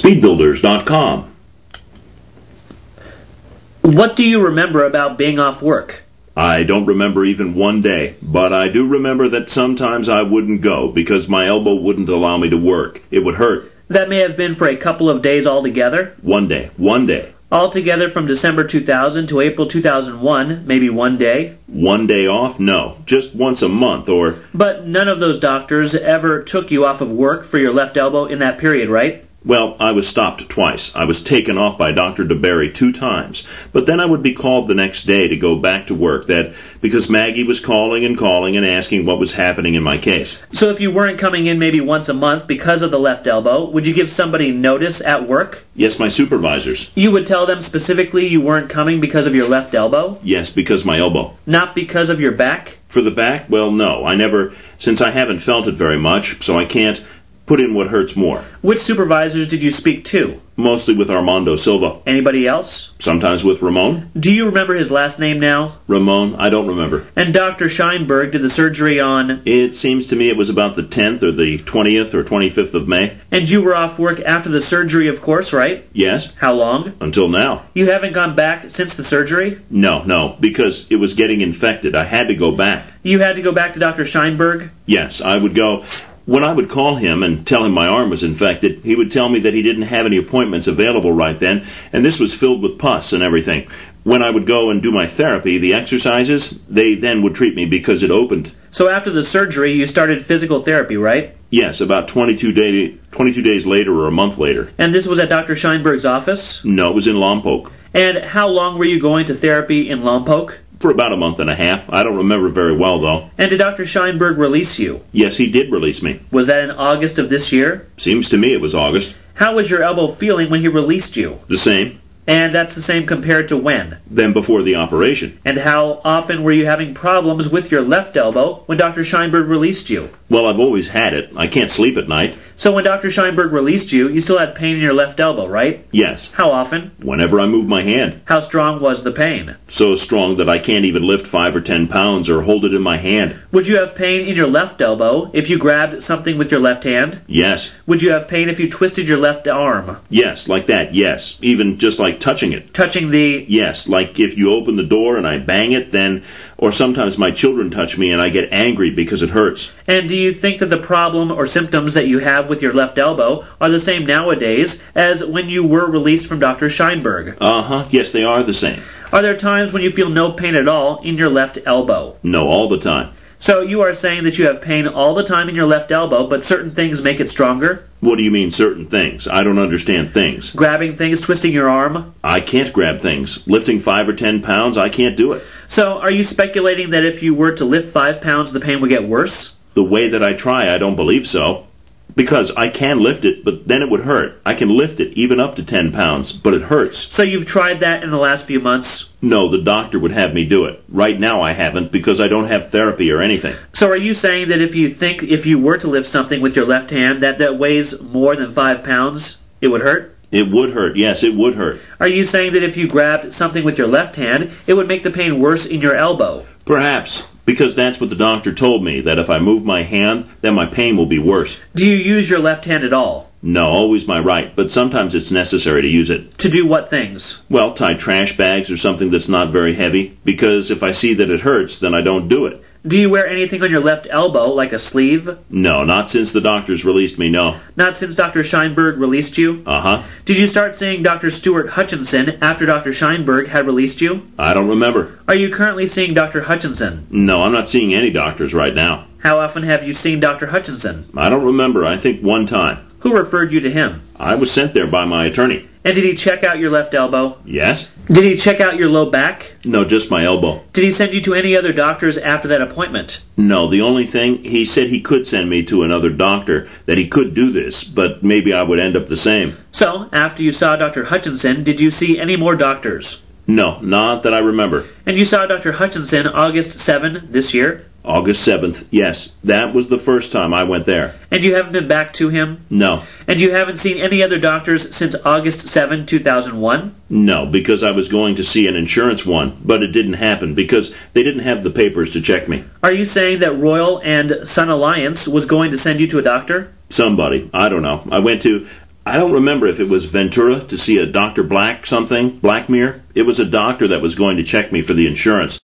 SpeedBuilders.com. What do you remember about being off work? I don't remember even one day, but I do remember that sometimes I wouldn't go because my elbow wouldn't allow me to work. It would hurt. That may have been for a couple of days altogether. One day. Altogether from December 2000 to April 2001, maybe one day. One day off? No. Just once a month or... But none of those doctors ever took you off of work for your left elbow in that period, right? Well, I was stopped twice. I was taken off by Dr. DeBerry 2 times. But then I would be called the next day to go back to work, that because Maggie was calling and asking what was happening in my case. So if you weren't coming in maybe once a month because of the left elbow, would you give somebody notice at work? Yes, my supervisors. You would tell them specifically you weren't coming because of your left elbow? Yes, because my elbow. Not because of your back? For the back? Well, no. I never, since I haven't felt it very much, so I can't put in what hurts more. Which supervisors did you speak to? Mostly with Armando Silva. Anybody else? Sometimes with Ramon. Do you remember his last name now? Ramon, I don't remember. And Dr. Scheinberg did the surgery on... It seems to me it was about the 10th or the 20th or 25th of May. And you were off work after the surgery, of course, right? Yes. How long? Until now. You haven't gone back since the surgery? No, because it was getting infected. I had to go back. You had to go back to Dr. Scheinberg? Yes, I would go... When I would call him and tell him my arm was infected, he would tell me that he didn't have any appointments available right then, and this was filled with pus and everything. When I would go and do my therapy, the exercises, they then would treat me because it opened. So after the surgery, you started physical therapy, right? Yes, about 22 days later or a month later. And this was at Dr. Scheinberg's office? No, it was in Lompoc. And how long were you going to therapy in Lompoc? For about a month and a half. I don't remember very well, though. And did Dr. Scheinberg release you? Yes, he did release me. Was that in August of this year? Seems to me it was August. How was your elbow feeling when he released you? The same. And that's the same compared to when? Then before the operation. And how often were you having problems with your left elbow when Dr. Scheinberg released you? Well, I've always had it. I can't sleep at night. So when Dr. Scheinberg released you, you still had pain in your left elbow, right? Yes. How often? Whenever I moved my hand. How strong was the pain? So strong that I can't even lift 5 or 10 pounds or hold it in my hand. Would you have pain in your left elbow if you grabbed something with your left hand? Yes. Would you have pain if you twisted your left arm? Yes, like that, yes. Even just like touching it. Touching the... Yes, like if you open the door and I bang it, then... Or sometimes my children touch me and I get angry because it hurts. And do you think that the problem or symptoms that you have with your left elbow are the same nowadays as when you were released from Dr. Scheinberg? Uh-huh, yes, they are the same. Are there times when you feel no pain at all in your left elbow? No, all the time. So you are saying that you have pain all the time in your left elbow, but certain things make it stronger? What do you mean, certain things? I don't understand things. Grabbing things, twisting your arm? I can't grab things. Lifting 5 or 10 pounds, I can't do it. So are you speculating that if you were to lift 5 pounds, the pain would get worse? The way that I try, I don't believe so. Because I can lift it, but then it would hurt. I can lift it even up to 10 pounds, but it hurts. So you've tried that in the last few months? No, the doctor would have me do it. Right now I haven't because I don't have therapy or anything. So are you saying that if you were to lift something with your left hand that weighs more than 5 pounds, it would hurt? It would hurt, yes, it would hurt. Are you saying that if you grabbed something with your left hand, it would make the pain worse in your elbow? Perhaps, because that's what the doctor told me, that if I move my hand, then my pain will be worse. Do you use your left hand at all? No, always my right, but sometimes it's necessary to use it. To do what things? Well, tie trash bags or something that's not very heavy, because if I see that it hurts, then I don't do it. Do you wear anything on your left elbow, like a sleeve? No, not since the doctors released me, no. Not since Dr. Scheinberg released you? Uh-huh. Did you start seeing Dr. Stuart Hutchinson after Dr. Scheinberg had released you? I don't remember. Are you currently seeing Dr. Hutchinson? No, I'm not seeing any doctors right now. How often have you seen Dr. Hutchinson? I don't remember. I think one time. Who referred you to him? I was sent there by my attorney. And did he check out your left elbow? Yes. Did he check out your low back? No, just my elbow. Did he send you to any other doctors after that appointment? No, the only thing, he said he could send me to another doctor, that he could do this, but maybe I would end up the same. So, after you saw Dr. Hutchinson, did you see any more doctors? No, not that I remember. And you saw Dr. Hutchinson August 7 this year? August 7th, yes. That was the first time I went there. And you haven't been back to him? No. And you haven't seen any other doctors since August 7, 2001? No, because I was going to see an insurance one, but it didn't happen because they didn't have the papers to check me. Are you saying that Royal and Sun Alliance was going to send you to a doctor? Somebody. I don't know. I went to I don't remember if it was Ventura to see a Dr. Blackmere. It was a doctor that was going to check me for the insurance.